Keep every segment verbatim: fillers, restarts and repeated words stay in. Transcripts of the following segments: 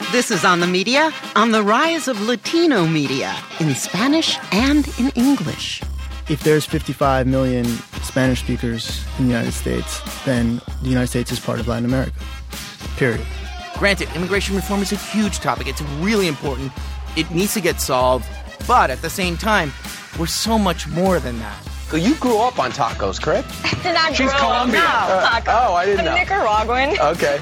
This is On the Media, on the rise of Latino media, in Spanish and in English. If there's fifty-five million Spanish speakers in the United States, then the United States is part of Latin America. Period. Granted, immigration reform is a huge topic. It's really important. It needs to get solved. But at the same time, we're so much more than that. So you grew up on tacos, correct? Did not She's grow Colombian. Up, no, Uh, tacos. oh, I didn't I'm know. Nicaraguan. Okay.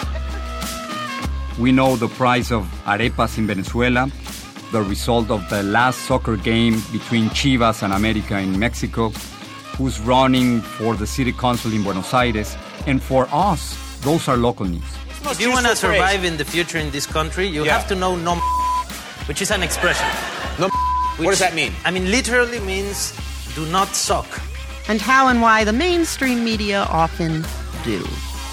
We know the price of arepas in Venezuela, the result of the last soccer game between Chivas and America in Mexico, who's running for the city council in Buenos Aires, and for us, those are local news. If you want to survive in the future in this country, you Yeah. have to know no, which is an expression. No, Which, what does that mean? I mean, literally means do not suck. And how and why the mainstream media often do.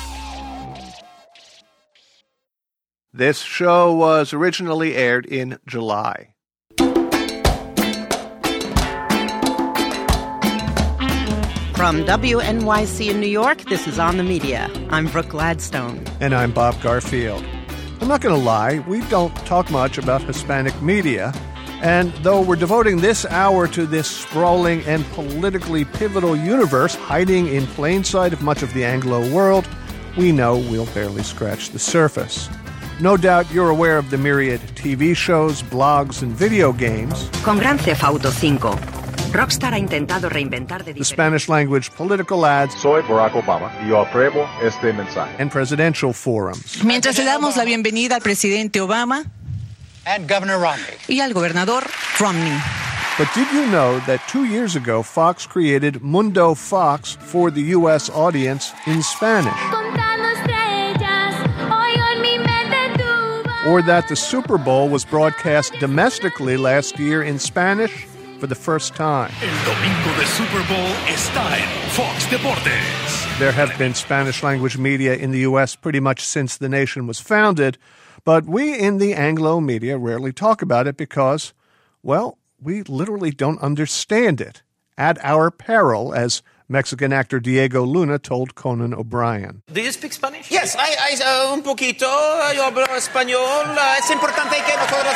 This show was originally aired in July. From W N Y C in New York, this is On the Media. I'm Brooke Gladstone. And I'm Bob Garfield. I'm not going to lie, we don't talk much about Hispanic media. And though we're devoting this hour to this sprawling and politically pivotal universe hiding in plain sight of much of the Anglo world, we know we'll barely scratch the surface. No doubt you're aware of the myriad T V shows, blogs, and video games. Con Grand Theft Auto cinco, Rockstar ha intentado reinventar de The Spanish-language political ads. Soy Barack Obama y yo apruebo este mensaje. And presidential forums. Mientras le damos la bienvenida al presidente Obama and Governor Romney y al gobernador Romney. But did you know that two years ago Fox created Mundo Fox for the U S audience in Spanish? Or that the Super Bowl was broadcast domestically last year in Spanish for the first time. El domingo de Super Bowl está en Fox Deportes. There have been Spanish-language media in the U S pretty much since the nation was founded, but we in the Anglo media rarely talk about it because, well, we literally don't understand it. At our peril, as Mexican actor Diego Luna told Conan O'Brien. Do you speak Spanish? Yes, I, I uh, un poquito. Yo hablo español. Uh, es importante que nosotros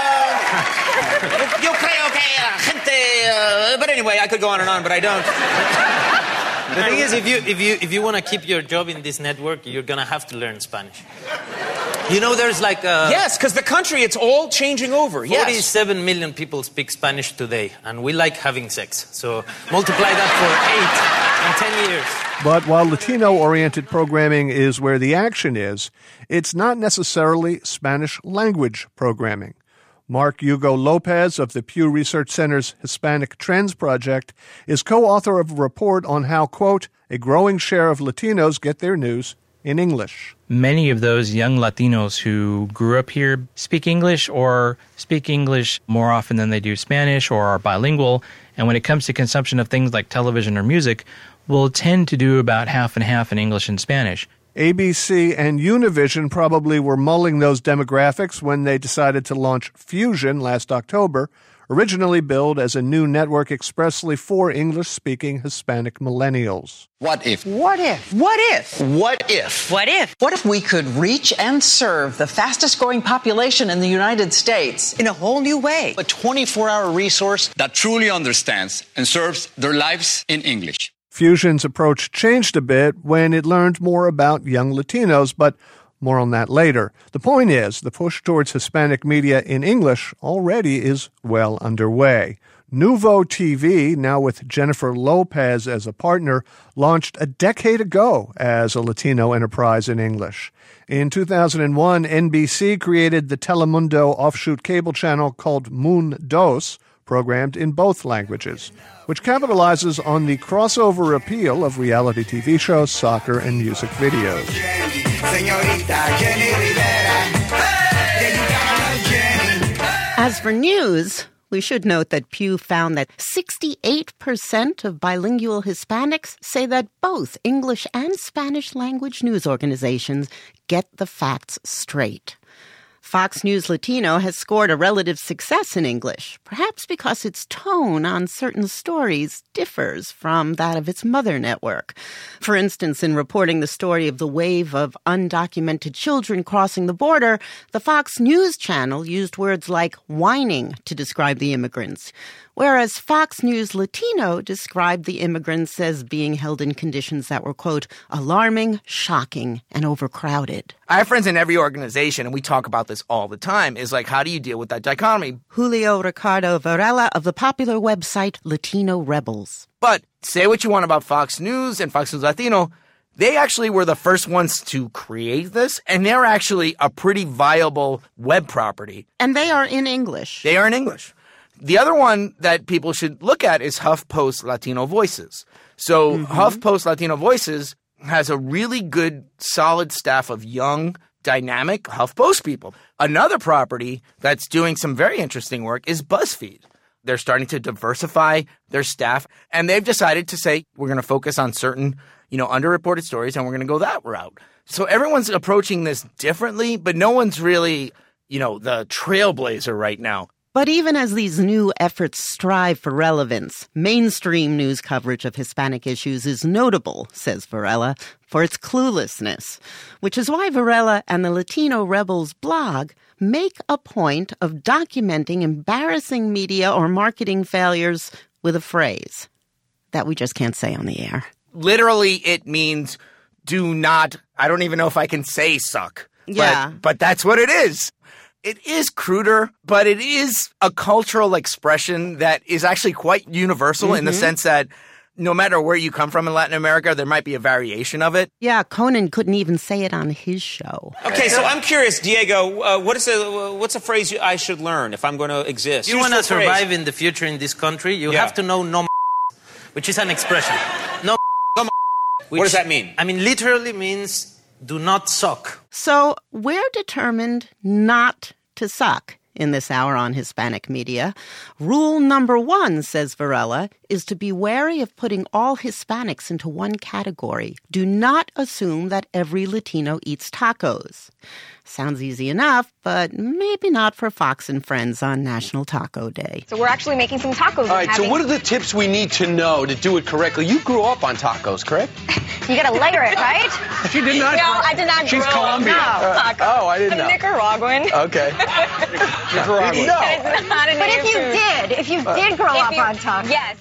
uh, yo creo que la gente. Uh, but anyway, I could go on and on, but I don't. The thing is, if you if you if you want to keep your job in this network, you're gonna have to learn Spanish. You know, there's like a yes, because the country, it's all changing over. Yes, forty-seven million people speak Spanish today, and we like having sex. So multiply that for eight and ten years. But while Latino-oriented programming is where the action is, it's not necessarily Spanish-language programming. Mark Hugo Lopez of the Pew Research Center's Hispanic Trends Project is co-author of a report on how, quote, a growing share of Latinos get their news in English. Many of those young Latinos who grew up here speak English or speak English more often than they do Spanish or are bilingual, and when it comes to consumption of things like television or music, will tend to do about half and half in English and Spanish. A B C and Univision probably were mulling those demographics when they decided to launch Fusion last October, originally billed as a new network expressly for English-speaking Hispanic millennials. What if? What if? What if? What if? What if? What if we could reach and serve the fastest-growing population in the United States in a whole new way? A twenty-four hour resource that truly understands and serves their lives in English. Fusion's approach changed a bit when it learned more about young Latinos, but more on that later. The point is, the push towards Hispanic media in English already is well underway. Nuvo T V, now with Jennifer Lopez as a partner, launched a decade ago as a Latino enterprise in English. In two thousand one, N B C created the Telemundo offshoot cable channel called Moon Dos, programmed in both languages, which capitalizes on the crossover appeal of reality T V shows, soccer, and music videos. As for news, we should note that Pew found that sixty-eight percent of bilingual Hispanics say that both English and Spanish language news organizations get the facts straight. Fox News Latino has scored a relative success in English, perhaps because its tone on certain stories differs from that of its mother network. For instance, in reporting the story of the wave of undocumented children crossing the border, the Fox News channel used words like whining to describe the immigrants, whereas Fox News Latino described the immigrants as being held in conditions that were, quote, alarming, shocking, and overcrowded. I have friends in every organization, and we talk about this all the time, is like, how do you deal with that dichotomy? Julio Ricardo Varela of the popular website Latino Rebels. But say what you want about Fox News and Fox News Latino, they actually were the first ones to create this, and they're actually a pretty viable web property. And they are in English. They are in English. The other one that people should look at is HuffPost Latino Voices. So mm-hmm. HuffPost Latino Voices has a really good, solid staff of young, dynamic HuffPost people. Another property that's doing some very interesting work is BuzzFeed. They're starting to diversify their staff, and they've decided to say, we're going to focus on certain, you know, underreported stories, and we're going to go that route. So everyone's approaching this differently, but no one's really, you know, the trailblazer right now. But even as these new efforts strive for relevance, mainstream news coverage of Hispanic issues is notable, says Varela, for its cluelessness, which is why Varela and the Latino Rebels blog make a point of documenting embarrassing media or marketing failures with a phrase that we just can't say on the air. Literally, it means do not, I don't even know if I can say suck. Yeah. But, but that's what it is. It is cruder, but it is a cultural expression that is actually quite universal mm-hmm. in the sense that no matter where you come from in Latin America, there might be a variation of it. Yeah, Conan couldn't even say it on his show. Okay, so I'm curious, Diego, uh, what is a, what's a phrase I should learn if I'm going to exist? You want to survive in the future in this country, you yeah. have to know no which is an expression. No no which, What does that mean? I mean, literally means do not suck. So we're determined not to suck in this hour on Hispanic media. Rule number one, says Varela, is to be wary of putting all Hispanics into one category. Do not assume that every Latino eats tacos. Sounds easy enough, but maybe not for Fox and Friends on National Taco Day. So we're actually making some tacos. All right, having... so what are the tips we need to know to do it correctly? You grew up on tacos, correct? You gotta layer it, right? She did not. No, I did not She's grow Colombian. up. No, uh, oh, I didn't I'm know. Nicaraguan. Okay. Nicaraguan. No. That is not an But if you food. did, if you did grow if up you, on tacos. Yes.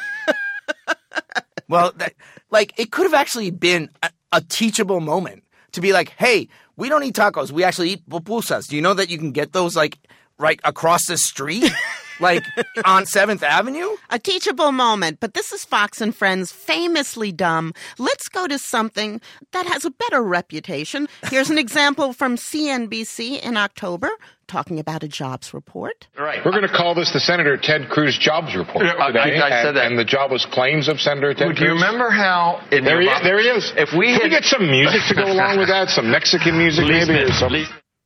Well, that, like, it could have actually been a, a teachable moment to be like, hey, we don't eat tacos. We actually eat pupusas. Do you know that you can get those, like, right across the street? Like, on seventh Avenue? A teachable moment, but this is Fox and Friends, famously dumb. Let's go to something that has a better reputation. Here's an example from C N B C in October, talking about a jobs report. Right. We're going to call this the Senator Ted Cruz jobs report Yeah, today. I, I said and, that. And the jobless claims of Senator Ted Cruz. Do you remember how... In There he, is, there he is. If we Can had... we get some music to go along with that? Some Mexican music maybe or something?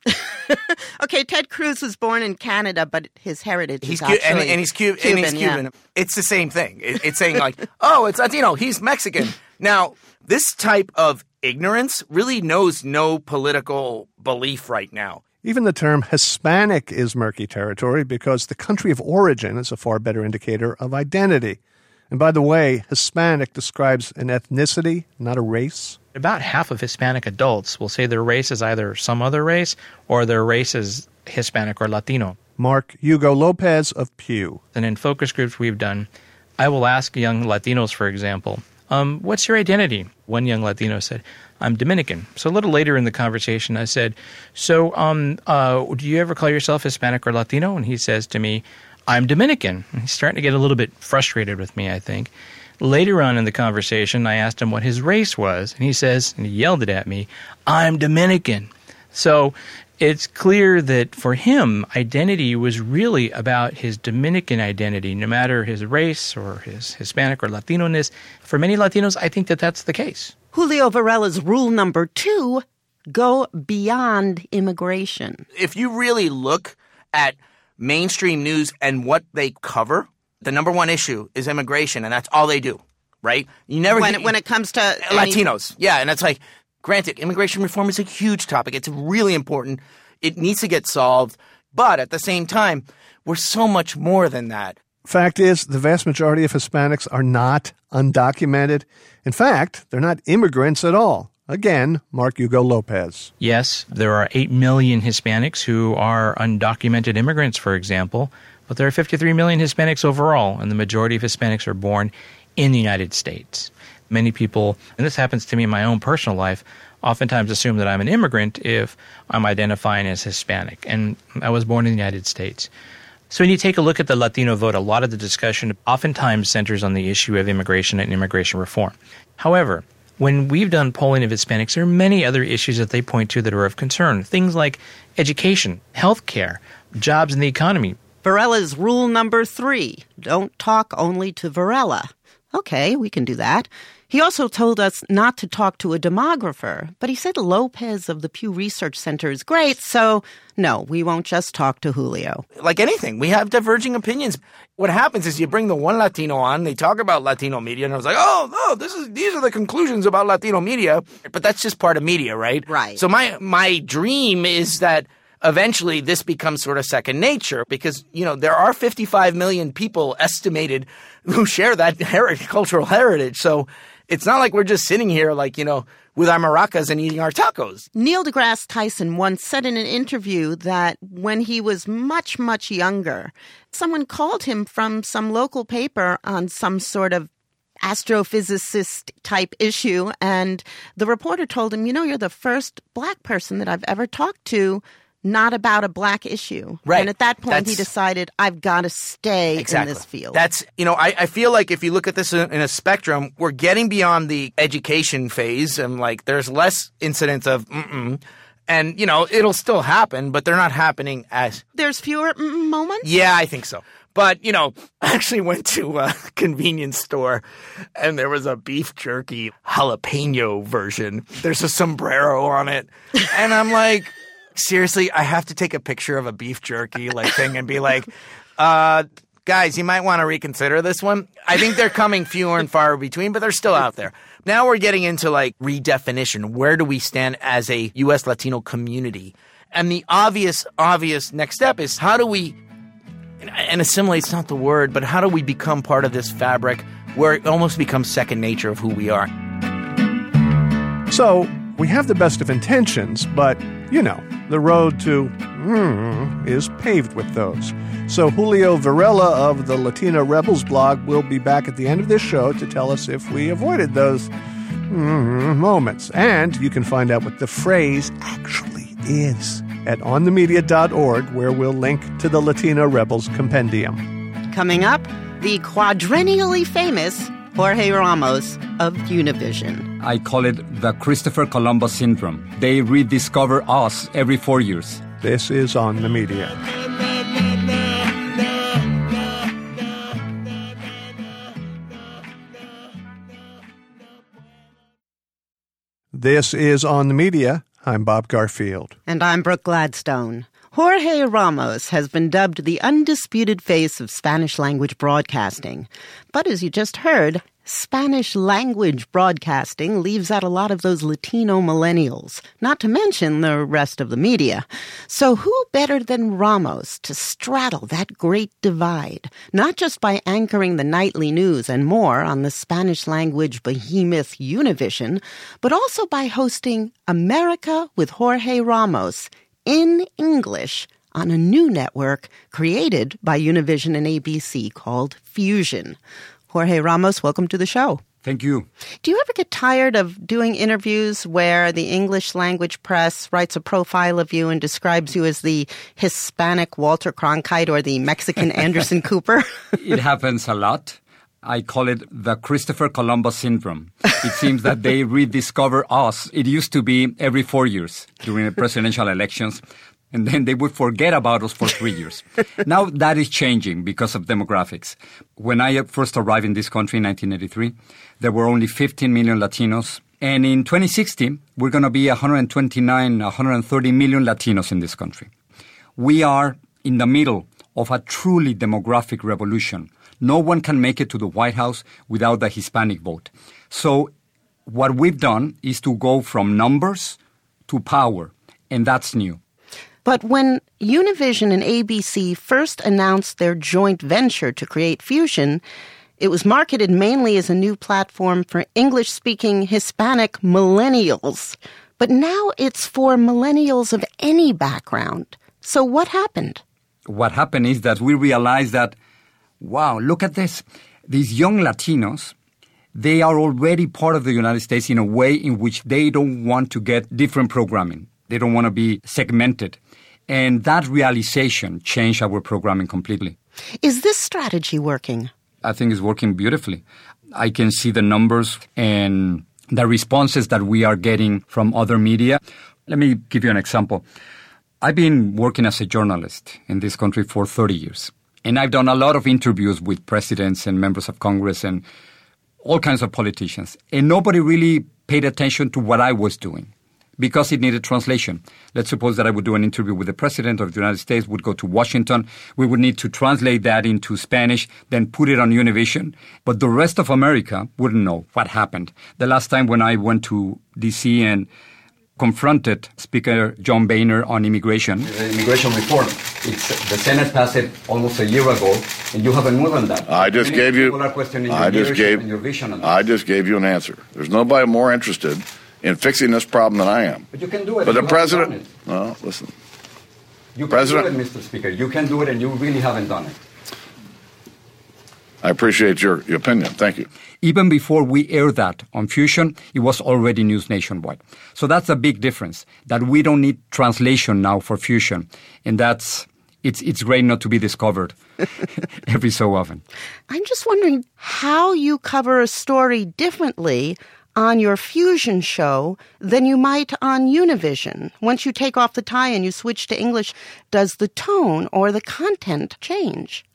Okay, Ted Cruz was born in Canada, but his heritage He's is cu- actually and, and he's Cu- Cuban. and he's Cuban. Yeah. It's the same thing. It, it's saying like, oh, it's Latino. He's Mexican. Now, this type of ignorance really knows no political belief right now. Even the term Hispanic is murky territory because the country of origin is a far better indicator of identity. And by the way, Hispanic describes an ethnicity, not a race. About half of Hispanic adults will say their race is either some other race or their race is Hispanic or Latino. Mark Hugo Lopez of Pew. And in focus groups we've done, I will ask young Latinos, for example, um, what's your identity? One young Latino said, I'm Dominican. So a little later in the conversation, I said, so um, uh, do you ever call yourself Hispanic or Latino? And he says to me, I'm Dominican. And he's starting to get a little bit frustrated with me, I think. Later on in the conversation, I asked him what his race was, and he says, and he yelled it at me, I'm Dominican. So it's clear that for him, identity was really about his Dominican identity, no matter his race or his Hispanic or Latino-ness. For many Latinos, I think that that's the case. Julio Varela's rule number two, go beyond immigration. If you really look at mainstream news and what they cover, the number one issue is immigration, and that's all they do, right? You never when hear, it, when it comes to Latinos, any... yeah, and it's like, granted, immigration reform is a huge topic. It's really important. It needs to get solved. But at the same time, we're so much more than that. Fact is, the vast majority of Hispanics are not undocumented. In fact, they're not immigrants at all. Again, Mark Hugo Lopez. Yes, there are eight million Hispanics who are undocumented immigrants, for example, but there are fifty-three million Hispanics overall, and the majority of Hispanics are born in the United States. Many people, and this happens to me in my own personal life, oftentimes assume that I'm an immigrant if I'm identifying as Hispanic, and I was born in the United States. So when you take a look at the Latino vote, a lot of the discussion oftentimes centers on the issue of immigration and immigration reform. However, when we've done polling of Hispanics, there are many other issues that they point to that are of concern. Things like education, healthcare, jobs in the economy. Varela's rule number three, don't talk only to Varela. Okay, we can do that. He also told us not to talk to a demographer, but he said Lopez of the Pew Research Center is great, so no, we won't just talk to Julio. Like anything, we have diverging opinions. What happens is you bring the one Latino on, they talk about Latino media, and I was like, oh, no, this is these are the conclusions about Latino media. But that's just part of media, right? Right. So my my dream is that eventually this becomes sort of second nature because, you know, there are fifty-five million people estimated who share that her- cultural heritage. So it's not like we're just sitting here like, you know, with our maracas and eating our tacos. Neil deGrasse Tyson once said in an interview that when he was much, much younger, someone called him from some local paper on some sort of astrophysicist type issue, and the reporter told him, you know, you're the first black person that I've ever talked to not about a black issue. Right. And at that point, That's, he decided, I've got to stay exactly. in this field. That's, you know, I, I feel like if you look at this in, in a spectrum, we're getting beyond the education phase, and like there's less incidents of mm-mm. And, you know, it'll still happen, but they're not happening as... There's fewer mm-mm moments? Yeah, I think so. But, you know, I actually went to a convenience store and there was a beef jerky jalapeno version. There's a sombrero on it. And I'm like... Seriously, I have to take a picture of a beef jerky like thing and be like, uh, guys, you might want to reconsider this one. I think they're coming fewer and far between, but they're still out there. Now we're getting into like redefinition. Where do we stand as a U S Latino community? And the obvious, obvious next step is how do we, and assimilate's not the word, but how do we become part of this fabric where it almost becomes second nature of who we are? So we have the best of intentions, but, you know, the road to mm, is paved with those. So Julio Varela of the Latina Rebels blog will be back at the end of this show to tell us if we avoided those mm, moments. And you can find out what the phrase actually is at on the media dot org, where we'll link to the Latina Rebels compendium. Coming up, the quadrennially famous Jorge Ramos of Univision. I call it the Christopher Columbus syndrome. They rediscover us every four years. This is On the Media. This is On the Media. I'm Bob Garfield. And I'm Brooke Gladstone. Jorge Ramos has been dubbed the undisputed face of Spanish-language broadcasting. But as you just heard, Spanish-language broadcasting leaves out a lot of those Latino millennials, not to mention the rest of the media. So who better than Ramos to straddle that great divide, not just by anchoring the nightly news and more on the Spanish-language behemoth Univision, but also by hosting America with Jorge Ramos in English on a new network created by Univision and A B C called Fusion. Jorge Ramos, welcome to the show. Thank you. Do you ever get tired of doing interviews where the English language press writes a profile of you and describes you as the Hispanic Walter Cronkite or the Mexican Anderson Cooper? It happens a lot. I call it the Christopher Columbus syndrome. It seems that they rediscover us. It used to be every four years during the presidential elections, and then they would forget about us for three years. Now that is changing because of demographics. When I first arrived in this country in nineteen eighty-three, there were only fifteen million Latinos. And in twenty sixty, we're going to be one hundred twenty-nine, one hundred thirty million Latinos in this country. We are in the middle of a truly demographic revolution. No one can make it to the White House without the Hispanic vote. So what we've done is to go from numbers to power, and that's new. But when Univision and A B C first announced their joint venture to create Fusion, it was marketed mainly as a new platform for English-speaking Hispanic millennials. But now it's for millennials of any background. So what happened? What happened is that we realized that, wow, look at this. These young Latinos, they are already part of the United States in a way in which they don't want to get different programming. They don't want to be segmented. And that realization changed our programming completely. Is this strategy working? I think it's working beautifully. I can see the numbers and the responses that we are getting from other media. Let me give you an example. I've been working as a journalist in this country for thirty years. And I've done a lot of interviews with presidents and members of Congress and all kinds of politicians. And nobody really paid attention to what I was doing because it needed translation. Let's suppose that I would do an interview with the president of the United States, would go to Washington. We would need to translate that into Spanish, then put it on Univision. But the rest of America wouldn't know what happened. The last time when I went to D C and confronted Speaker John Boehner on immigration, the immigration reform, it's, the Senate passed it almost a year ago, and you haven't moved on that. I just Many gave you. Are questioning I your just leadership gave. and your vision on that. I just gave you an answer. There's nobody more interested in fixing this problem than I am. But you can do it. But the You haven't president. done it. Well, listen. You can President- do it, Mister Speaker. You can do it, and you really haven't done it. I appreciate your, your opinion. Thank you. Even before we aired that on Fusion, it was already news nationwide. So that's a big difference, that we don't need translation now for Fusion. And that's, it's, it's great not to be discovered every so often. I'm just wondering how you cover a story differently on your Fusion show than you might on Univision. Once you take off the tie and you switch to English, does the tone or the content change?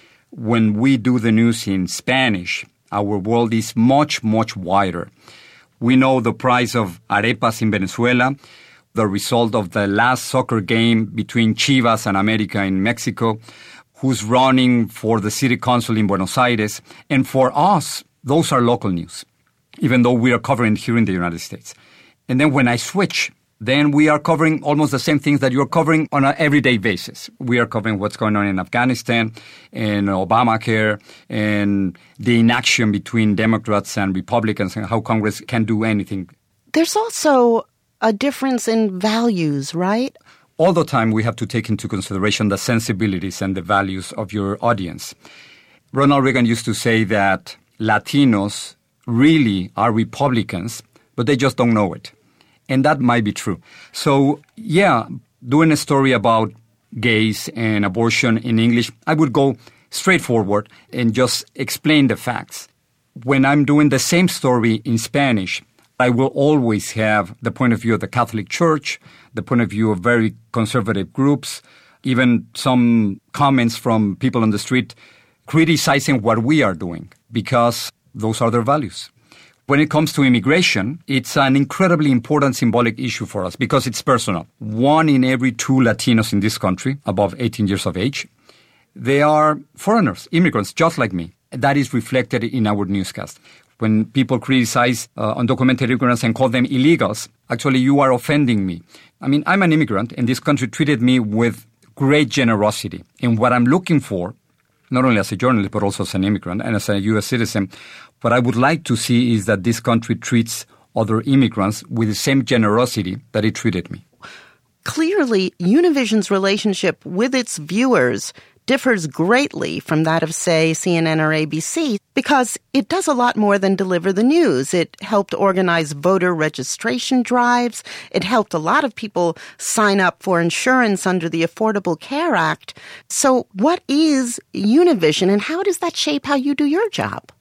When we do the news in Spanish, our world is much, much wider. We know the price of arepas in Venezuela, the result of the last soccer game between Chivas and America in Mexico, who's running for the city council in Buenos Aires. And for us, those are local news, even though we are covering here in the United States. And then when I switch, then we are covering almost the same things that you're covering on an everyday basis. We are covering what's going on in Afghanistan and Obamacare and the inaction between Democrats and Republicans and how Congress can do anything. There's also a difference in values, right? All the time we have to take into consideration the sensibilities and the values of your audience. Ronald Reagan used to say that Latinos really are Republicans, but they just don't know it. And that might be true. So, yeah, doing a story about gays and abortion in English, I would go straight forward and just explain the facts. When I'm doing the same story in Spanish, I will always have the point of view of the Catholic Church, the point of view of very conservative groups, even some comments from people on the street criticizing what we are doing because those are their values. When it comes to immigration, it's an incredibly important symbolic issue for us because it's personal. One in every two Latinos in this country, above eighteen years of age, they are foreigners, immigrants, just like me. That is reflected in our newscast. When people criticize uh, undocumented immigrants and call them illegals, actually you are offending me. I mean, I'm an immigrant, and this country treated me with great generosity. And what I'm looking for, not only as a journalist, but also as an immigrant and as a U S citizen, what I would like to see is that this country treats other immigrants with the same generosity that it treated me. Clearly, Univision's relationship with its viewers differs greatly from that of, say, C N N or A B C because it does a lot more than deliver the news. It helped organize voter registration drives. It helped a lot of people sign up for insurance under the Affordable Care Act. So what is Univision and how does that shape how you do your job?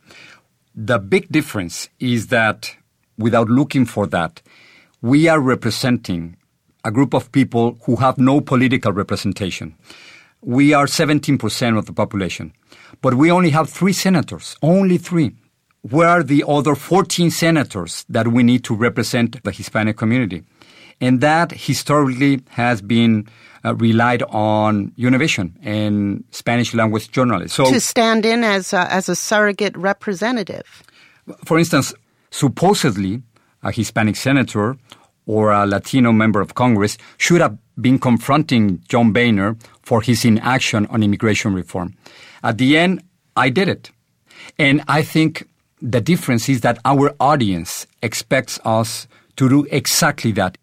The big difference is that, without looking for that, we are representing a group of people who have no political representation. We are seventeen percent of the population, but we only have three senators, only three. Where are the other fourteen senators that we need to represent the Hispanic community? And that historically has been uh, relied on Univision and Spanish language journalists. So, to stand in as a, as a surrogate representative. For instance, supposedly a Hispanic senator or a Latino member of Congress should have been confronting John Boehner for his inaction on immigration reform. At the end, I did it. And I think the difference is that our audience expects us to do exactly that.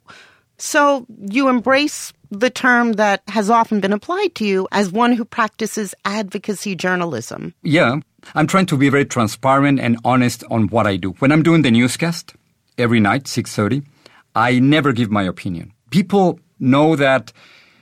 So you embrace the term that has often been applied to you as one who practices advocacy journalism. Yeah, I'm trying to be very transparent and honest on what I do. When I'm doing the newscast every night, six thirty, I never give my opinion. People know that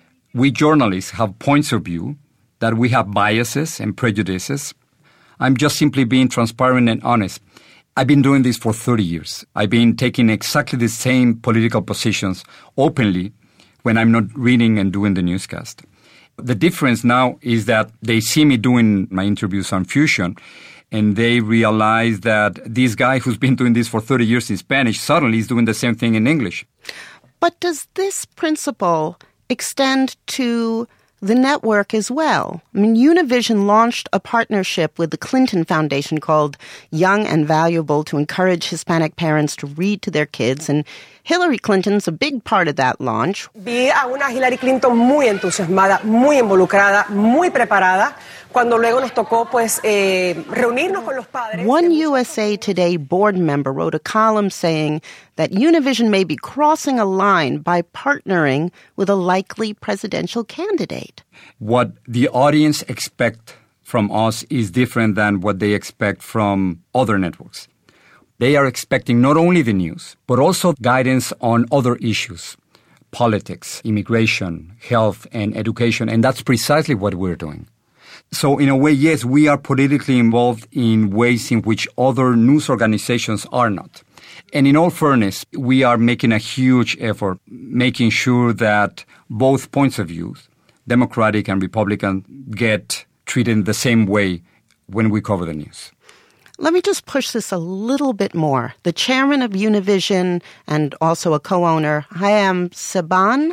we journalists have points of view, that we have biases and prejudices. I'm just simply being transparent and honest. I've been doing this for thirty years. I've been taking exactly the same political positions openly when I'm not reading and doing the newscast. The difference now is that they see me doing my interviews on Fusion, and they realize that this guy who's been doing this for thirty years in Spanish suddenly is doing the same thing in English. But does this principle extend to the network as well? I mean, Univision launched a partnership with the Clinton Foundation called Young and Valuable to encourage Hispanic parents to read to their kids, and Hillary Clinton's a big part of that launch. Vi a una Hillary Clinton muy entusiasmada, muy involucrada, muy preparada, cuando luego nos tocó pues eh, reunirnos con los padres. One U S A Today board member wrote a column saying that Univision may be crossing a line by partnering with a likely presidential candidate. What the audience expect from us is different than what they expect from other networks. They are expecting not only the news, but also guidance on other issues, politics, immigration, health, and education, and that's precisely what we're doing. So in a way, yes, we are politically involved in ways in which other news organizations are not. And in all fairness, we are making a huge effort, making sure that both points of view, Democratic and Republican, get treated the same way when we cover the news. Let me just push this a little bit more. The chairman of Univision and also a co-owner, Haim Saban,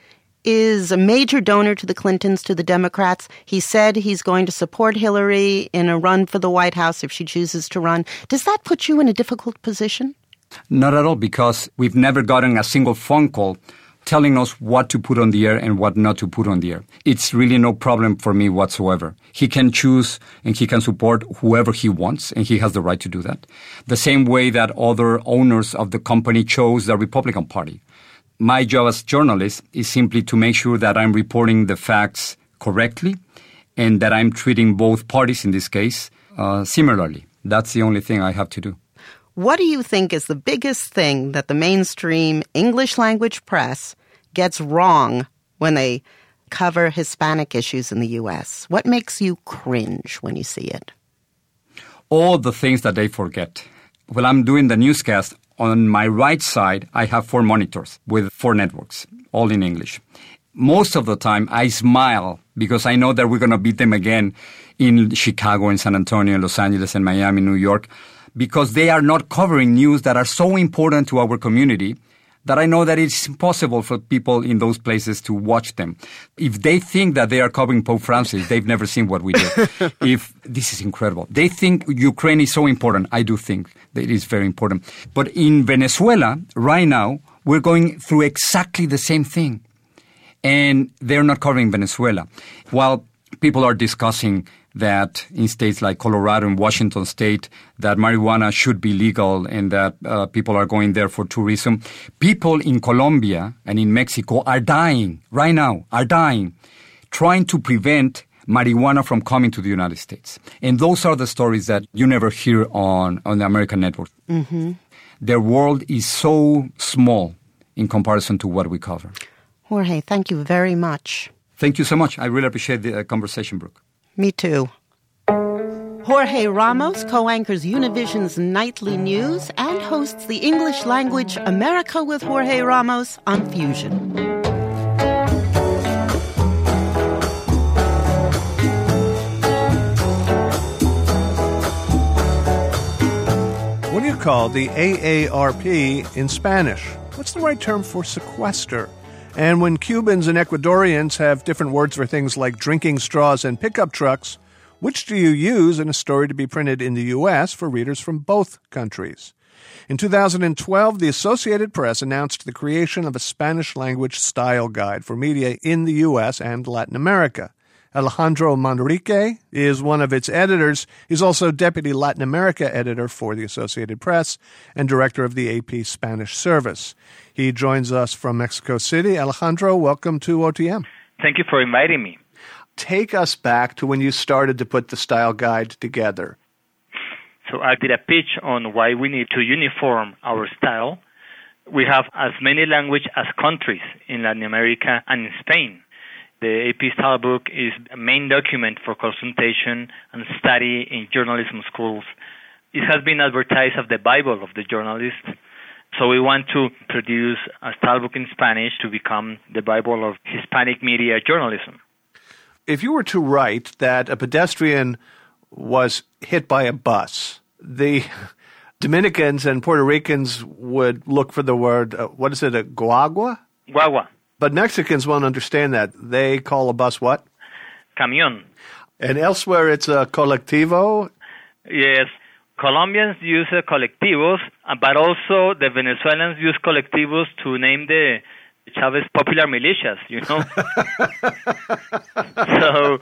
is a major donor to the Clintons, to the Democrats. He said he's going to support Hillary in a run for the White House if she chooses to run. Does that put you in a difficult position? Not at all, because we've never gotten a single phone call telling us what to put on the air and what not to put on the air. It's really no problem for me whatsoever. He can choose and he can support whoever he wants, and he has the right to do that. The same way that other owners of the company chose the Republican Party. My job as journalist is simply to make sure that I'm reporting the facts correctly and that I'm treating both parties, in this case, uh, similarly. That's the only thing I have to do. What do you think is the biggest thing that the mainstream English language press gets wrong when they cover Hispanic issues in the U S? What makes you cringe when you see it? All the things that they forget. When I'm doing the newscast, on my right side, I have four monitors with four networks, all in English. Most of the time, I smile because I know that we're going to beat them again in Chicago, in San Antonio, in Los Angeles, and Miami, New York, because they are not covering news that are so important to our community that I know that it's impossible for people in those places to watch them. If they think that they are covering Pope Francis, they've never seen what we do. If this is incredible. They think Ukraine is so important. I do think that it is very important. But in Venezuela, right now, we're going through exactly the same thing. And they're not covering Venezuela. While people are discussing that in states like Colorado and Washington State, that marijuana should be legal and that uh, people are going there for tourism. People in Colombia and in Mexico are dying right now, are dying, trying to prevent marijuana from coming to the United States. And those are the stories that you never hear on, on the American network. Mm-hmm. Their world is so small in comparison to what we cover. Jorge, thank you very much. Thank you so much. I really appreciate the uh, conversation, Brooke. Me too. Jorge Ramos co-anchors Univision's Nightly News and hosts the English language America with Jorge Ramos on Fusion. What do you call the A A R P in Spanish? What's the right term for sequester? And when Cubans and Ecuadorians have different words for things like drinking straws and pickup trucks, which do you use in a story to be printed in the U S for readers from both countries? In two thousand twelve, the Associated Press announced the creation of a Spanish-language style guide for media in the U S and Latin America. Alejandro Manrique is one of its editors. He's also Deputy Latin America Editor for the Associated Press and Director of the A P Spanish Service. He joins us from Mexico City. Alejandro, welcome to O T M. Thank you for inviting me. Take us back to when you started to put the style guide together. So I did a pitch on why we need to uniform our style. We have as many languages as countries in Latin America and in Spain. The A P Style Book is a main document for consultation and study in journalism schools. It has been advertised as the Bible of the journalist. So we want to produce a style book in Spanish to become the Bible of Hispanic media journalism. If you were to write that a pedestrian was hit by a bus, the Dominicans and Puerto Ricans would look for the word, uh, what is it, a guagua? Guagua. But Mexicans won't understand that. They call a bus what? Camión. And elsewhere it's a colectivo? Yes. Colombians use uh, colectivos, uh, but also the Venezuelans use colectivos to name the Chavez popular militias, you know? so...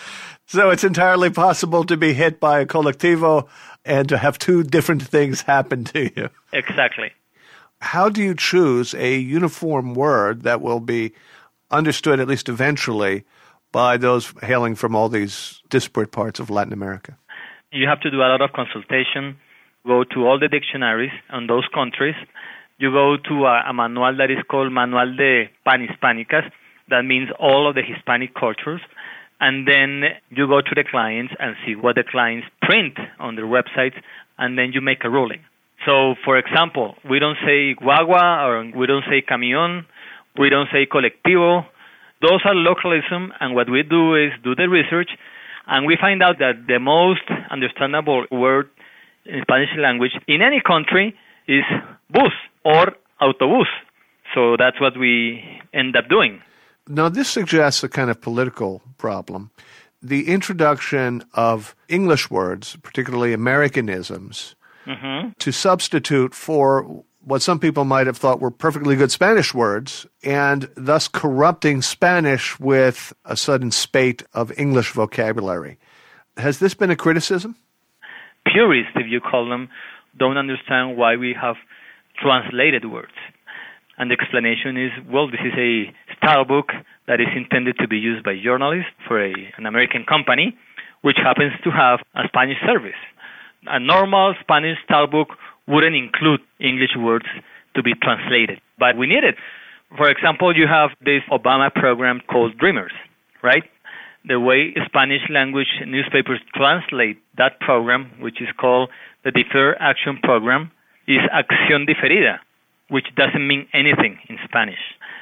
So it's entirely possible to be hit by a colectivo and to have two different things happen to you. Exactly. How do you choose a uniform word that will be understood, at least eventually, by those hailing from all these disparate parts of Latin America? You have to do a lot of consultation, go to all the dictionaries on those countries. You go to a, a manual that is called Manual de Panhispánicas. That means all of the Hispanic cultures. And then you go to the clients and see what the clients print on their websites, and then you make a ruling. So, for example, we don't say guagua, or we don't say camión, we don't say colectivo. Those are localism, and what we do is do the research, and we find out that the most understandable word in Spanish language in any country is bus or autobús. So that's what we end up doing. Now, this suggests a kind of political problem. The introduction of English words, particularly Americanisms, mm-hmm. to substitute for what some people might have thought were perfectly good Spanish words, and thus corrupting Spanish with a sudden spate of English vocabulary. Has this been a criticism? Purists, if you call them, don't understand why we have translated words. And the explanation is, well, this is a style book that is intended to be used by journalists for a, an American company, which happens to have a Spanish service. A normal Spanish style book wouldn't include English words to be translated, but we need it. For example, you have this Obama program called Dreamers, right? The way Spanish language newspapers translate that program, which is called the Deferred Action Program, is Acción Diferida, which doesn't mean anything in Spanish.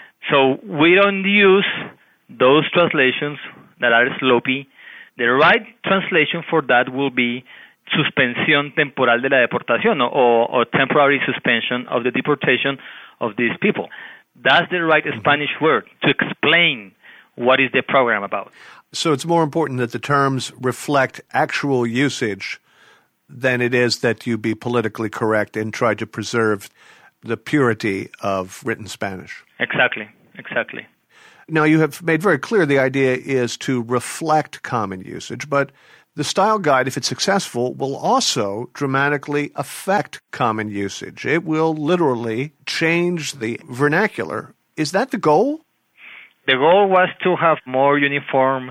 So we don't use those translations that are sloppy. The right translation for that will be suspensión temporal de la deportación, or, or temporary suspension of the deportation of these people. That's the right Spanish word to explain what is the program about. So it's more important that the terms reflect actual usage than it is that you be politically correct and try to preserve the purity of written Spanish. Exactly, exactly. Now, you have made very clear the idea is to reflect common usage, but the style guide, if it's successful, will also dramatically affect common usage. It will literally change the vernacular. Is that the goal? The goal was to have more uniform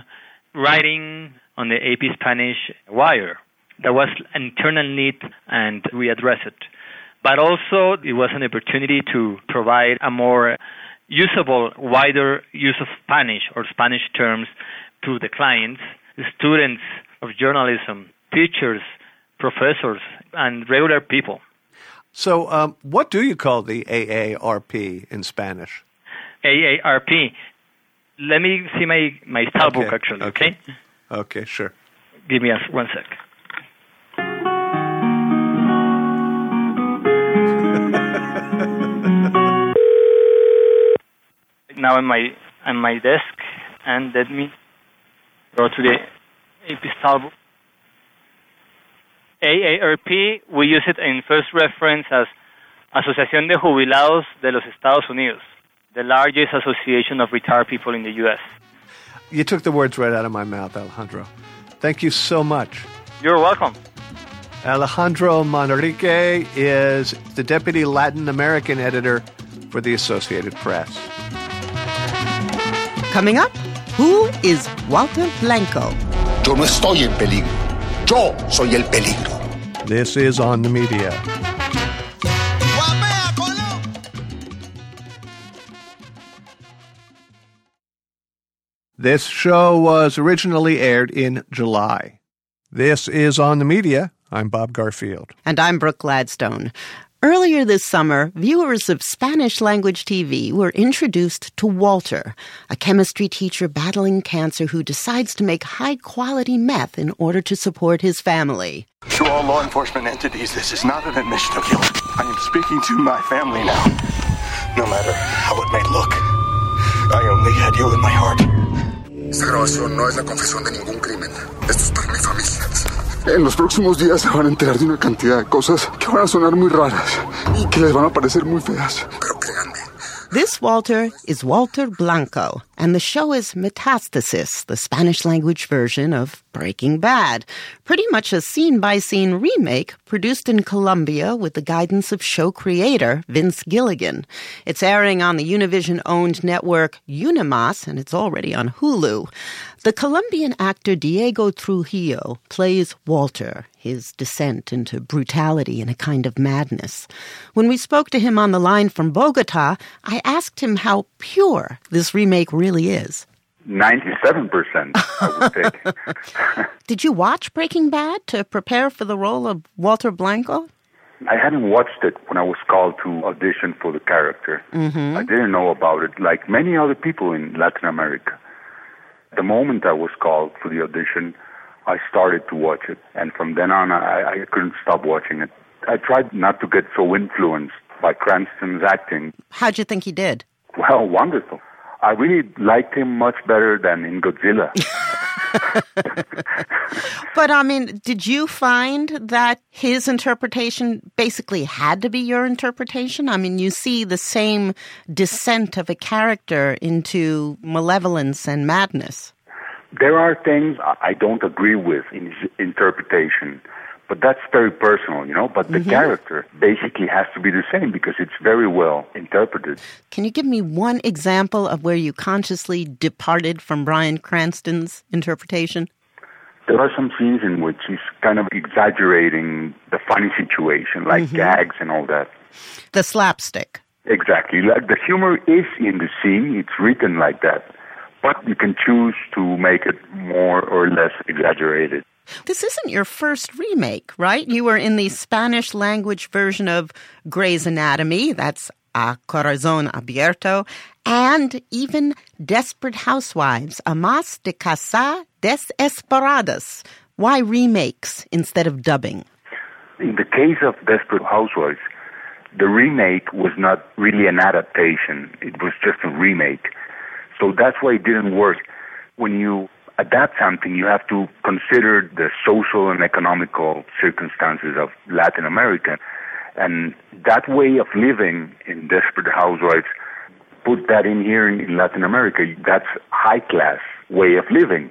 writing on the A P Spanish wire. There was an internal need, and we addressed it. But also, it was an opportunity to provide a more usable, wider use of Spanish or Spanish terms to the clients, the students of journalism, teachers, professors, and regular people. So um, what do you call the A A R P in Spanish? A A R P. Let me see my, my style okay. book, actually, okay? Okay, okay sure. Give me a, one sec. Now in my on my desk, and let me go to the A P Style book. A A R P, we use it in first reference as Asociación de Jubilados de los Estados Unidos, the largest association of retired people in the U S. You took the words right out of my mouth, Alejandro. Thank you so much. You're welcome. Alejandro Manrique is the Deputy Latin American Editor for the Associated Press. Coming up, who is Walter Blanco? Yo no estoy en peligro. Yo soy el peligro. This is On the Media. This show was originally aired in July. This is On the Media. I'm Bob Garfield. And I'm Brooke Gladstone. Earlier this summer, viewers of Spanish-language T V were introduced to Walter, a chemistry teacher battling cancer who decides to make high-quality meth in order to support his family. To all law enforcement entities, this is not an admission of guilt. I am speaking to my family now. No matter how it may look, I only had you in my heart. Esta grabación no es la confesión de ningún crimen. Esto es para mi familia. En los próximos días se van a enterar de una cantidad de cosas que van a sonar muy raras y que les van a parecer muy feas. Pero créanme. This Walter is Walter Blanco, and the show is Metastasis, the Spanish-language version of Breaking Bad. Pretty much a scene-by-scene remake produced in Colombia with the guidance of show creator Vince Gilligan. It's airing on the Univision-owned network Unimas, and it's already on Hulu. The Colombian actor Diego Trujillo plays Walter, his descent into brutality and a kind of madness. When we spoke to him on the line from Bogota, I asked him how pure this remake really is. ninety-seven percent, I would say. Did you watch Breaking Bad to prepare for the role of Walter Blanco? I hadn't watched it when I was called to audition for the character. Mm-hmm. I didn't know about it, like many other people in Latin America. The moment I was called for the audition, I started to watch it. And from then on, I, I couldn't stop watching it. I tried not to get so influenced by Cranston's acting. How'd you think he did? Well, wonderful. I really liked him much better than in Godzilla. But, I mean, did you find that his interpretation basically had to be your interpretation? I mean, you see the same descent of a character into malevolence and madness. There are things I don't agree with in his interpretation, but that's very personal, you know. But the mm-hmm. character basically has to be the same because it's very well interpreted. Can you give me one example of where you consciously departed from Bryan Cranston's interpretation? There are some scenes in which he's kind of exaggerating the funny situation, like mm-hmm. gags and all that. The slapstick. Exactly. Like the humor is in the scene. It's written like that. But you can choose to make it more or less exaggerated. This isn't your first remake, right? You were in the Spanish language version of Grey's Anatomy, that's A Corazón Abierto, and even Desperate Housewives, Amas de Casa Desesperadas. Why remakes instead of dubbing? In the case of Desperate Housewives, the remake was not really an adaptation. It was just a remake. So that's why it didn't work. When you adapt something, you have to consider the social and economical circumstances of Latin America. And that way of living in Desperate Housewives, put that in here in Latin America, that's high-class way of living.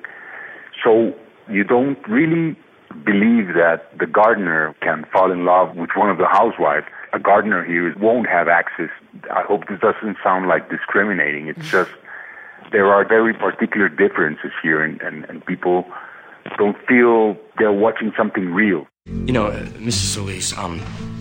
So you don't really believe that the gardener can fall in love with one of the housewives. A gardener here won't have access. I hope this doesn't sound like discriminating. It's just there are very particular differences here, and, and, and people don't feel they're watching something real. You know, uh, Missus Solis, um,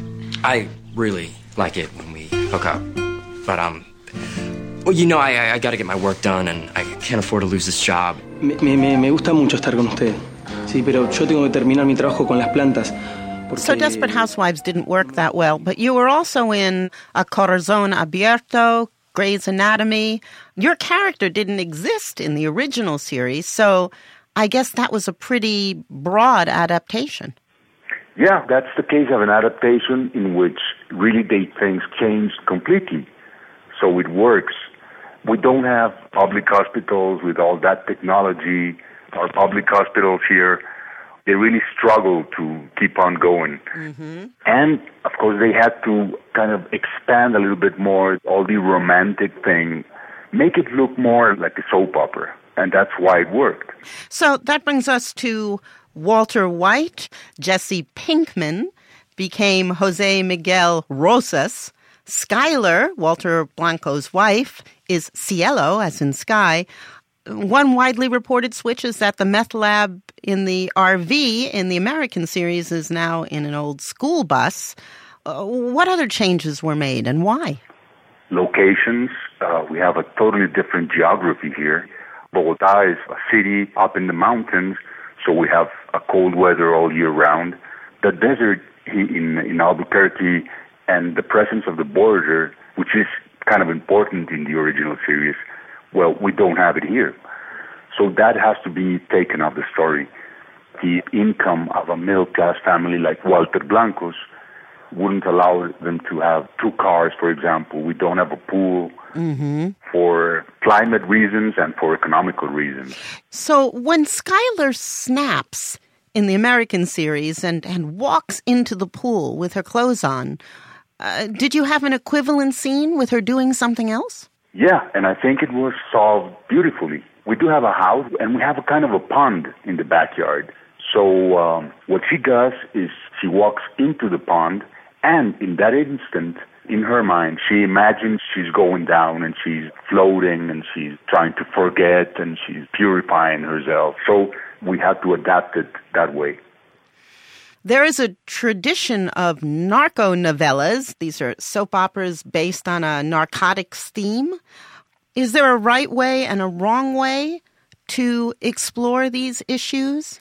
I really like it when we hook up. But, um, well, you know, I, I, I got to get my work done, and I can't afford to lose this job. Me, me, me gusta mucho estar con usted. Sí, pero yo tengo que terminar mi trabajo con las plantas. Porque... So Desperate Housewives didn't work that well, but you were also in A Corazón Abierto, Grey's Anatomy. Your character didn't exist in the original series, so I guess that was a pretty broad adaptation. Yeah, that's the case of an adaptation in which really they things changed completely. So it works. We don't have public hospitals with all that technology. Our public hospitals here they really struggled to keep on going. Mm-hmm. And, of course, they had to kind of expand a little bit more all the romantic thing, make it look more like a soap opera. And that's why it worked. So that brings us to Walter White. Jesse Pinkman became Jose Miguel Rosas. Skylar, Walter Blanco's wife, is Cielo, as in sky. One widely reported switch is that the meth lab in the R V in the American series is now in an old school bus. Uh, what other changes were made and why? Locations. Uh, we have a totally different geography here. Bogota is a city up in the mountains, so we have a cold weather all year round. The desert in, in Albuquerque and the presence of the border, which is kind of important in the original series, well, we don't have it here. So that has to be taken off the story. The income of a middle-class family like Walter Blanco's wouldn't allow them to have two cars, for example. We don't have a pool mm-hmm. for climate reasons and for economical reasons. So when Skylar snaps in the American series and, and walks into the pool with her clothes on, uh, did you have an equivalent scene with her doing something else? Yeah, and I think it was solved beautifully. We do have a house, and we have a kind of a pond in the backyard. So um, what she does is she walks into the pond, and in that instant, in her mind, she imagines she's going down and she's floating and she's trying to forget and she's purifying herself. So we have to adapt it that way. There is a tradition of narco novellas. These are soap operas based on a narcotics theme. Is there a right way and a wrong way to explore these issues?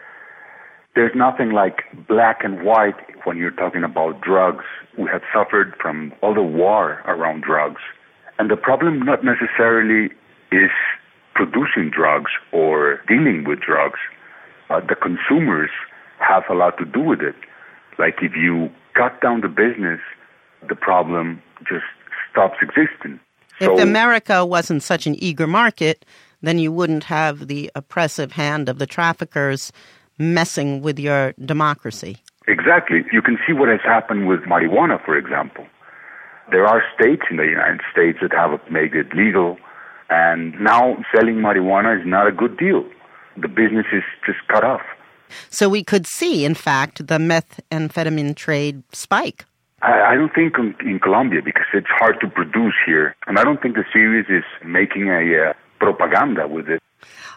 There's nothing like black and white when you're talking about drugs. We have suffered from all the war around drugs. And the problem not necessarily is producing drugs or dealing with drugs. Uh, the consumers have a lot to do with it. Like if you cut down the business, the problem just stops existing. If so, America wasn't such an eager market, then you wouldn't have the oppressive hand of the traffickers messing with your democracy. Exactly. You can see what has happened with marijuana, for example. There are states in the United States that have made it legal, and now selling marijuana is not a good deal. The business is just cut off. So we could see, in fact, the methamphetamine trade spike. I, I don't think in, in Colombia, because it's hard to produce here. And I don't think the series is making a uh, propaganda with it.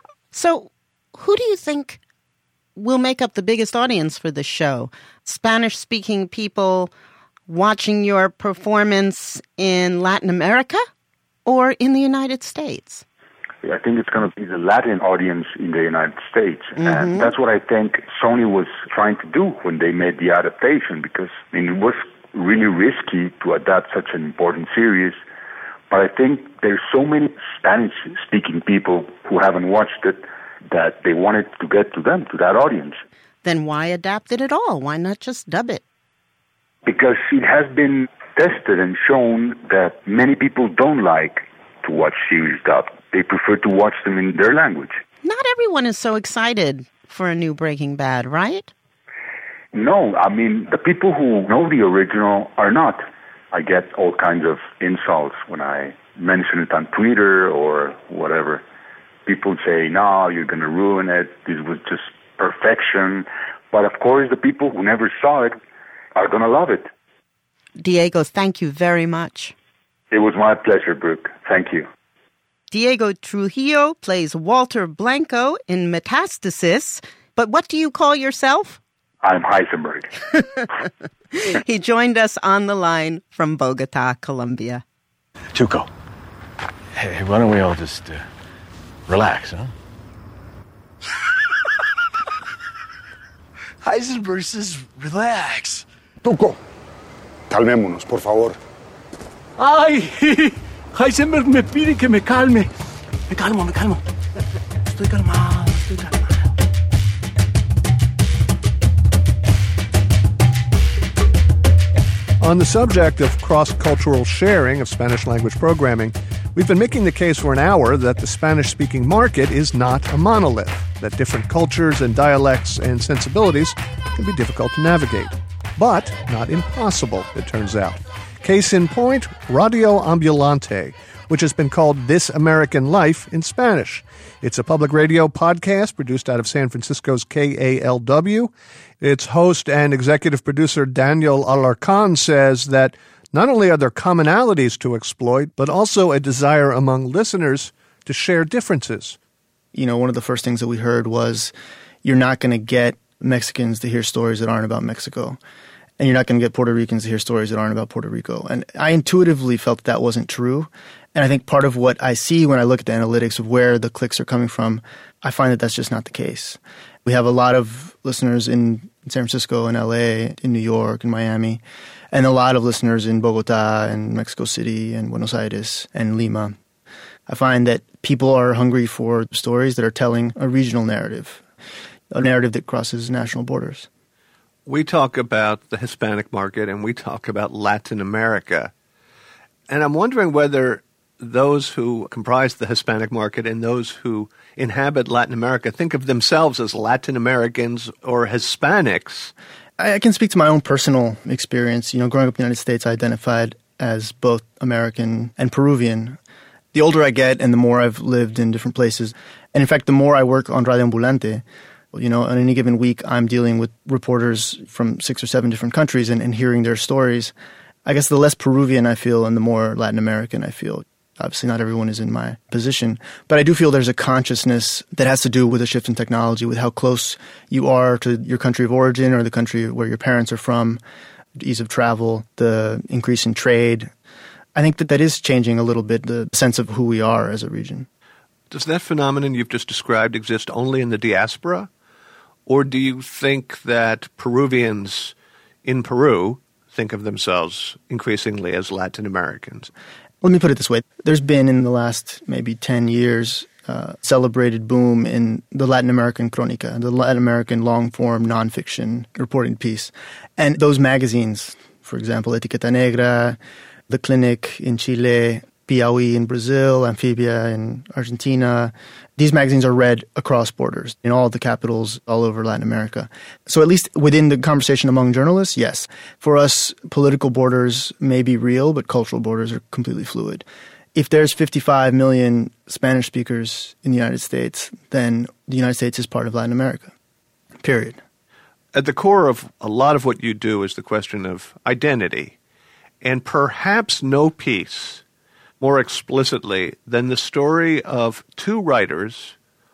So who do you think will make up the biggest audience for this show? Spanish-speaking people watching your performance in Latin America or in the United States? I think it's going to be the Latin audience in the United States. Mm-hmm. And that's what I think Sony was trying to do when they made the adaptation, because I mean, it was really risky to adapt such an important series. But I think there's so many Spanish-speaking people who haven't watched it that they wanted to get to them, to that audience. Then why adapt it at all? Why not just dub it? Because it has been tested and shown that many people don't like to watch series dubbed. They prefer to watch them in their language. Not everyone is so excited for a new Breaking Bad, right? No, I mean, the people who know the original are not. I get all kinds of insults when I mention it on Twitter or whatever. People say, no, you're going to ruin it. This was just perfection. But of course, the people who never saw it are going to love it. Diego, thank you very much. It was my pleasure, Brooke. Thank you. Diego Trujillo plays Walter Blanco in Metastasis. But what do you call yourself? I'm Heisenberg. He joined us on the line from Bogota, Colombia. Tuco, hey, why don't we all just uh, relax, huh? Heisenberg says relax. Tuco, calmémonos, por favor. Ay, Heisenberg me pide que me calme. Me calmo, me calmo. Estoy calmado, estoy calmado. On the subject of cross-cultural sharing of Spanish-language programming, We've been making the case for an hour that the Spanish-speaking market is not a monolith, that different cultures and dialects and sensibilities can be difficult to navigate. But not impossible, it turns out. Case in point, Radio Ambulante, which has been called This American Life in Spanish. It's a public radio podcast produced out of San Francisco's K A L W. Its host and executive producer Daniel Alarcon says that not only are there commonalities to exploit, but also a desire among listeners to share differences. You know, one of the first things that we heard was you're not going to get Mexicans to hear stories that aren't about Mexico. And you're not going to get Puerto Ricans to hear stories that aren't about Puerto Rico. And I intuitively felt that, that wasn't true. And I think part of what I see when I look at the analytics of where the clicks are coming from, I find that that's just not the case. We have a lot of listeners in San Francisco and L A, in New York and Miami, and a lot of listeners in Bogota and Mexico City and Buenos Aires and Lima. I find that people are hungry for stories that are telling a regional narrative, a narrative that crosses national borders. We talk about the Hispanic market and we talk about Latin America. And I'm wondering whether those who comprise the Hispanic market and those who inhabit Latin America think of themselves as Latin Americans or Hispanics. I can speak to my own personal experience. You know, growing up in the United States, I identified as both American and Peruvian. The older I get and the more I've lived in different places, and in fact, the more I work on Radio Ambulante, you know, on any given week, I'm dealing with reporters from six or seven different countries and, and hearing their stories. I guess the less Peruvian I feel and the more Latin American I feel. Obviously, not everyone is in my position, but I do feel there's a consciousness that has to do with a shift in technology, with how close you are to your country of origin or the country where your parents are from, the ease of travel, the increase in trade. I think that that is changing a little bit the sense of who we are as a region. Does that phenomenon you've just described exist only in the diaspora? Or do you think that Peruvians in Peru think of themselves increasingly as Latin Americans? Let me put it this way. There's been in the last maybe ten years uh, celebrated boom in the Latin American Crónica, the Latin American long-form nonfiction reporting piece. And those magazines, for example, Etiqueta Negra, The Clinic in Chile, Piauí in Brazil, Amphibia in Argentina. These magazines are read across borders in all the capitals all over Latin America. So at least within the conversation among journalists, yes. For us, political borders may be real, but cultural borders are completely fluid. If there's fifty-five million Spanish speakers in the United States, then the United States is part of Latin America, period. At the core of a lot of what you do is the question of identity, and perhaps no piece more explicitly than the story of two writers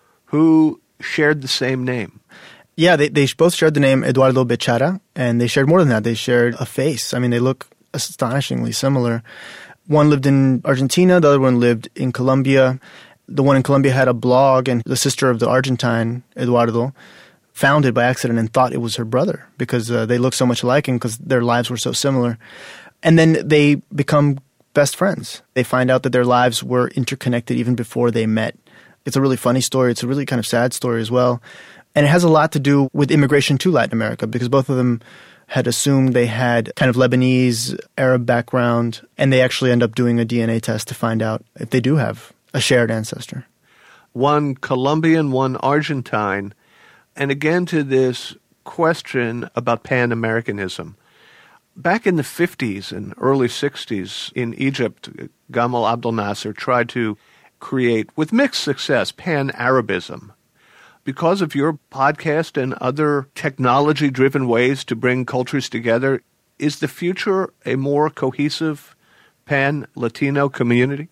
who shared the same name. Yeah, they, they both shared the name Eduardo Bechara, and they shared more than that. They shared a face. I mean, they look astonishingly similar. One lived in Argentina, the other one lived in Colombia. The one in Colombia had a blog, and the sister of the Argentine, Eduardo, found it by accident and thought it was her brother because uh, they looked so much alike and because their lives were so similar. And then they become best friends. They find out that their lives were interconnected even before they met. It's a really funny story. It's a really kind of sad story as well. And it has a lot to do with immigration to Latin America because both of them had assumed they had kind of Lebanese, Arab background, and they actually end up doing a D N A test to find out if they do have a shared ancestor. One Colombian, one Argentine. And again to this question about Pan-Americanism. Back in the fifties and early sixties in Egypt, Gamal Abdel Nasser tried to create, with mixed success, Pan-Arabism. Because of your podcast and other technology-driven ways to bring cultures together, is the future a more cohesive Pan-Latino community?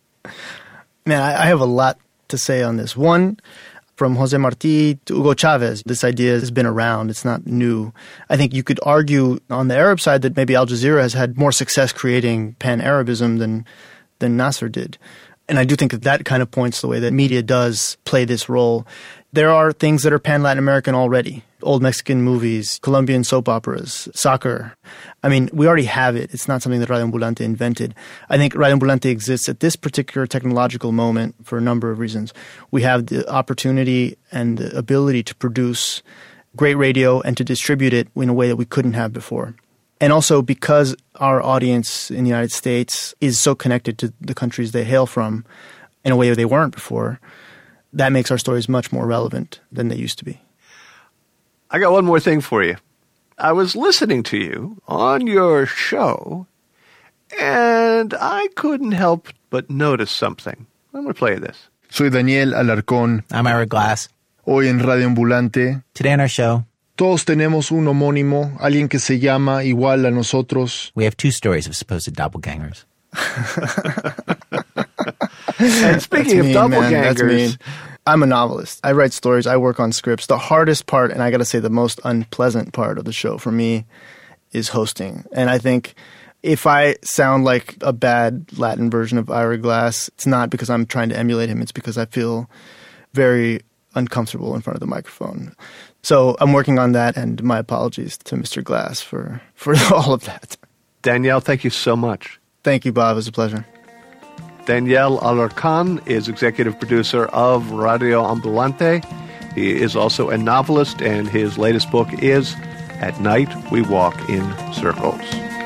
Man, I have a lot to say on this. One, from Jose Marti to Hugo Chavez, this idea has been around. It's not new. I think you could argue on the Arab side that maybe Al Jazeera has had more success creating Pan-Arabism than, than Nasser did. And I do think that that kind of points the way that media does play this role. There are things that are pan-Latin American already. Old Mexican movies, Colombian soap operas, soccer. I mean, we already have it. It's not something that Radio Ambulante invented. I think Radio Ambulante exists at this particular technological moment for a number of reasons. We have the opportunity and the ability to produce great radio and to distribute it in a way that we couldn't have before. And also because our audience in the United States is so connected to the countries they hail from in a way they weren't before, that makes our stories much more relevant than they used to be. I got one more thing for you. I was listening to you on your show, and I couldn't help but notice something. I'm going to play this. Soy Daniel Alarcón. I'm Ira Glass. Hoy en Radio Ambulante. Today on our show, todos tenemos un homónimo, alguien que se llama igual a nosotros. We have two stories of supposed doppelgangers. And speaking That's of mean, man. That's doppelgangers, mean. I'm a novelist. I write stories. I work on scripts. The hardest part, and I got to say the most unpleasant part of the show for me, is hosting. And I think if I sound like a bad Latin version of Ira Glass, it's not because I'm trying to emulate him. It's because I feel very uncomfortable in front of the microphone. So I'm working on that, and my apologies to Mister Glass for, for all of that. Daniel, thank you so much. Thank you, Bob. It was a pleasure. Daniel Alarcón is executive producer of Radio Ambulante. He is also a novelist, and his latest book is At Night We Walk in Circles.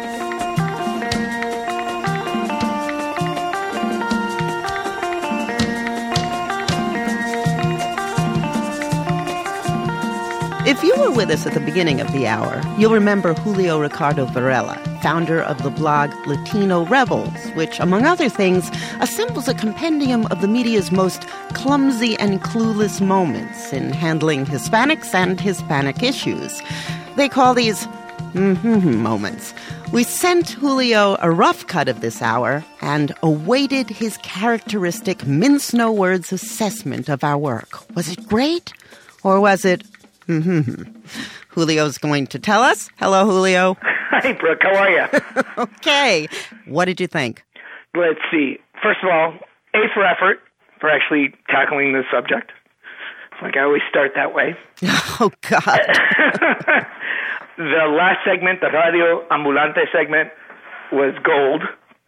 If you were with us at the beginning of the hour, you'll remember Julio Ricardo Varela, founder of the blog Latino Rebels, which, among other things, assembles a compendium of the media's most clumsy and clueless moments in handling Hispanics and Hispanic issues. They call these mm-hmm moments. We sent Julio a rough cut of this hour and awaited his characteristic mince-no-words assessment of our work. Was it great? Or was it mm-hmm? Julio's going to tell us. Hello, Julio. Hi, Brooke. How are you? Okay. What did you think? Let's see. First of all, A for effort, for actually tackling this subject. Like I always start that way. Oh, God. The last segment, the Radio Ambulante segment, was gold.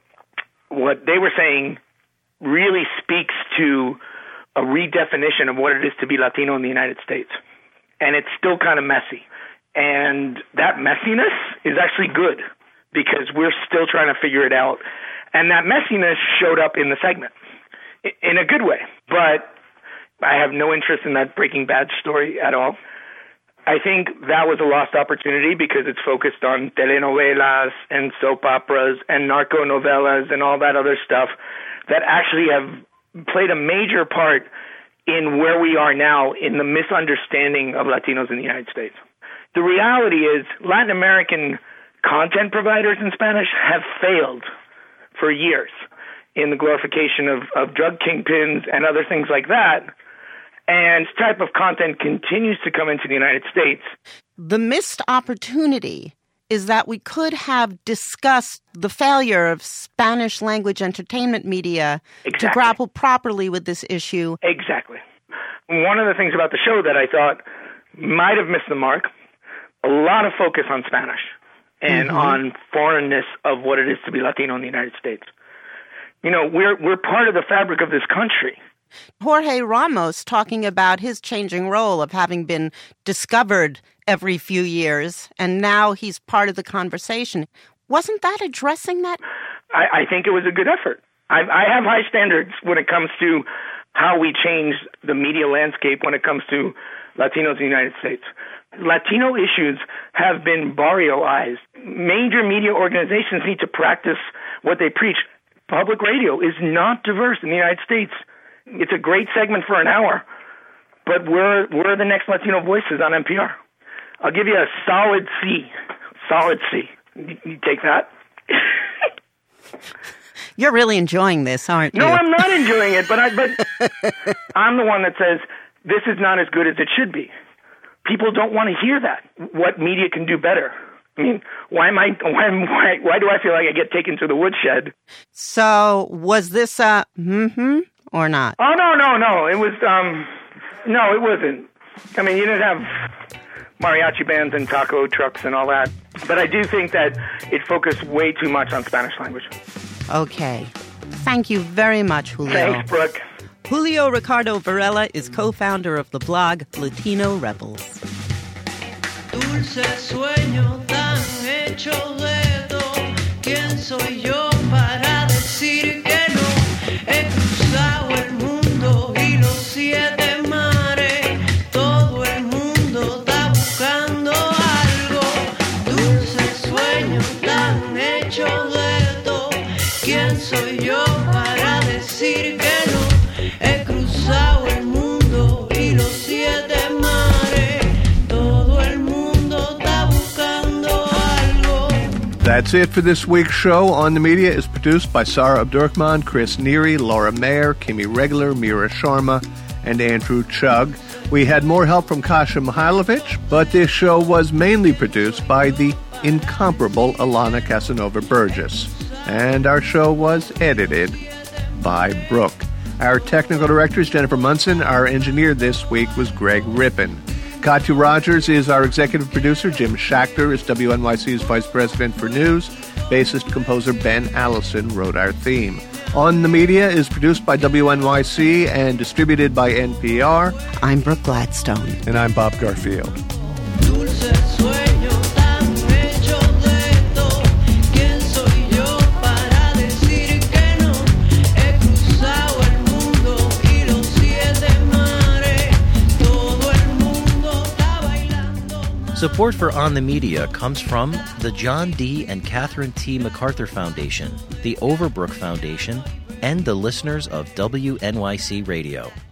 What they were saying really speaks to a redefinition of what it is to be Latino in the United States. And it's still kind of messy. And that messiness is actually good because we're still trying to figure it out. And that messiness showed up in the segment in a good way. But I have no interest in that Breaking Bad story at all. I think that was a lost opportunity because it's focused on telenovelas and soap operas and narco novelas and all that other stuff that actually have played a major part in where we are now in the misunderstanding of Latinos in the United States. The reality is Latin American content providers in Spanish have failed for years in the glorification of, of drug kingpins and other things like that. And this type of content continues to come into the United States. The missed opportunity is that we could have discussed the failure of Spanish language entertainment media exactly. to grapple properly with this issue. Exactly. One of the things about the show that I thought might have missed the mark, a lot of focus on Spanish and mm-hmm. on foreignness of what it is to be Latino in the United States. You know, we're we're part of the fabric of this country. Jorge Ramos talking about his changing role of having been discovered every few years, and now he's part of the conversation. Wasn't that addressing that? I, I think it was a good effort. I, I have high standards when it comes to how we change the media landscape when it comes to Latinos in the United States. Latino issues have been barrioized. Major media organizations need to practice what they preach. Public radio is not diverse in the United States. It's a great segment for an hour, but we're we're the next Latino voices on N P R. I'll give you a solid C. Solid C. You, you take that? You're really enjoying this, aren't you? No, I'm not enjoying it, but I but I'm the one that says this is not as good as it should be. People don't want to hear that. What media can do better? I mean, why am I? Why why why do I feel like I get taken to the woodshed? So was this a mm-hmm or not? Oh no no no! It was um no it wasn't. I mean, you didn't have mariachi bands and taco trucks and all that. But I do think that it focused way too much on Spanish language. Okay. Thank you very much, Julio. Thanks, Brooke. Julio Ricardo Varela is co-founder of the blog Latino Rebels. Dulce sueño tan hechos dedos. ¿Quién soy yo para decir que no? He cruzado el mundo y los siete mares. Todo el mundo está buscando algo. Dulces sueños tan hechos dedos. ¿Quién soy yo para decir que no? He cruzado el mundo y los siete mares. Todo el mundo está buscando algo. That's it for this week's show. On the Media is produced by Sarah Abdurrahman, Chris Neary, Laura Mayer, Kimmy Regler, Mira Sharma, and Andrew Chugg. We had more help from Kasia Mihailovich, but this show was mainly produced by the incomparable Alana Casanova Burgess. And our show was edited by Brooke. Our technical director is Jennifer Munson. Our engineer this week was Greg Rippin. Katya Rogers is our executive producer. Jim Schachter is W N Y C's vice president for news. Bassist composer Ben Allison wrote our theme. On the Media is produced by W N Y C and distributed by N P R. I'm Brooke Gladstone. And I'm Bob Garfield. Support for On the Media comes from the John D. and Catherine T. MacArthur Foundation, the Overbrook Foundation, and the listeners of W N Y C Radio.